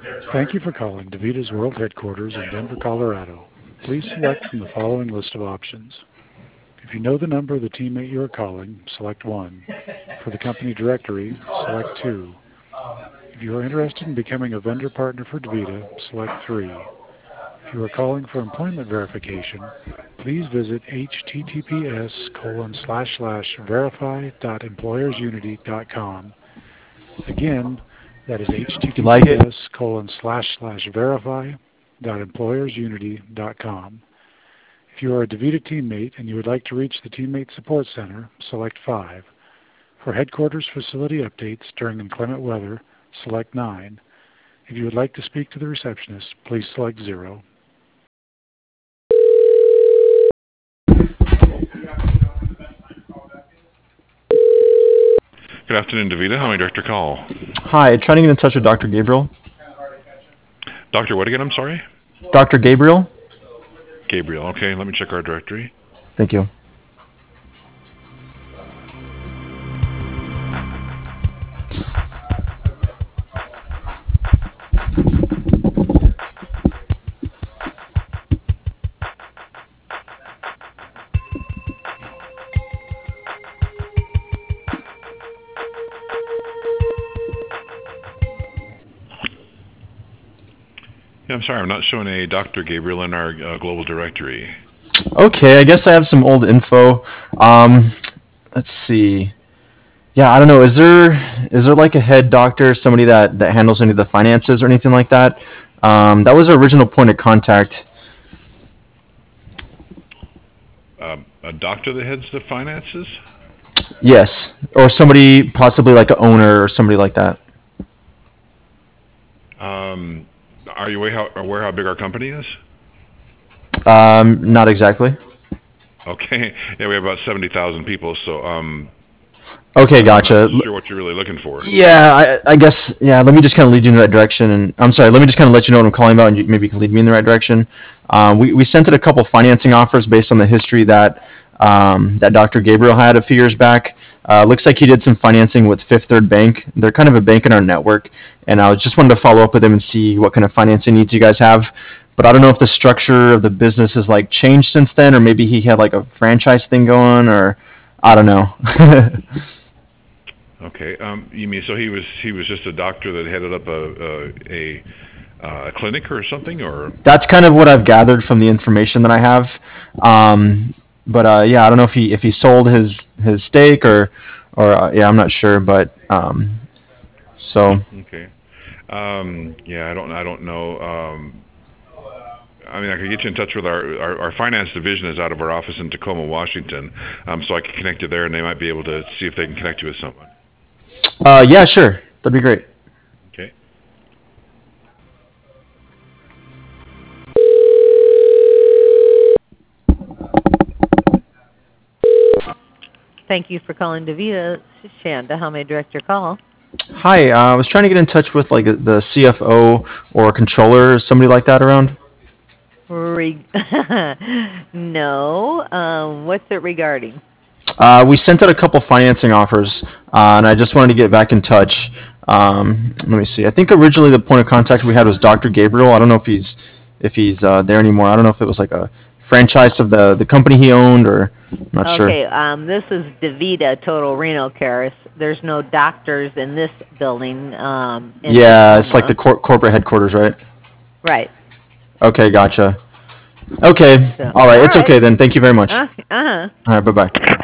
Thank you for calling DaVita's World Headquarters in Denver, Colorado. Please select from the following list of options. If you know the number of the teammate you are calling, select 1. For the company directory, select 2. If you are interested in becoming a vendor partner for DaVita, select 3. If you are calling for employment verification, please visit https://verify.employersunity.com. Again, that is You like it? https://verify.employersunity.com. If you are a DaVita teammate and you would like to reach the Teammate Support Center, select 5. For headquarters facility updates during inclement weather, select 9. If you would like to speak to the receptionist, please select 0. Good afternoon, DaVita. How may I direct your call? Hi, trying to get in touch with Dr. Gabriel. Doctor, what again? I'm sorry? Dr. Gabriel? Gabriel. Okay, let me check our directory. Thank you. Yeah, I'm sorry, I'm not showing a Dr. Gabriel in our global directory. Okay, I guess I have some old info. Let's see. Yeah, I don't know. Is there like a head doctor, somebody that handles any of the finances or anything like that? That was our original point of contact. A doctor that heads the finances? Yes, or somebody possibly like an owner or somebody like that. Are you aware how big our company is? Not exactly. Okay. Yeah, we have about 70,000 people, so Okay, I'm gotcha. not sure what you're really looking for. Yeah, I guess, yeah, let me just kind of lead you in the right direction. And I'm sorry, let me just kind of let you know what I'm calling about, and maybe you can lead me in the right direction. We sent it a couple financing offers based on the history that Dr. Gabriel had a few years back. Looks like he did some financing with Fifth Third Bank. They're kind of a bank in our network, and I just wanted to follow up with them and see what kind of financing needs you guys have. But I don't know if the structure of the business has like changed since then, or maybe he had like a franchise thing going, or I don't know. Okay. You mean so he was just a doctor that headed up a clinic or something, or? That's kind of what I've gathered from the information that I have. But yeah, I don't know if he sold his stake or yeah, I'm not sure. But so Okay. Yeah, I don't know. I mean, I could get you in touch with our finance division is out of our office in Tacoma, Washington. So I could connect you there, and they might be able to see if they can connect you with someone. yeah, sure, that'd be great. Okay. Thank you for calling DaVita. This is Shanda. How may I direct your call? Hi, I was trying to get in touch with like the CFO or controller, somebody like that around. Re- no. What's it regarding? We sent out a couple financing offers, and I just wanted to get back in touch. Let me see. I think originally the point of contact we had was Dr. Gabriel. I don't know if he's there anymore. I don't know if it was like a franchise of the company he owned, or I'm not sure. Okay. This is DaVita Total Renal Care. There's no doctors in this building. Yeah, it's like the corporate headquarters, right? Right. Okay, gotcha. Okay, So, all right. all It's right. okay then. Thank you very much. Uh-huh. All right, bye-bye.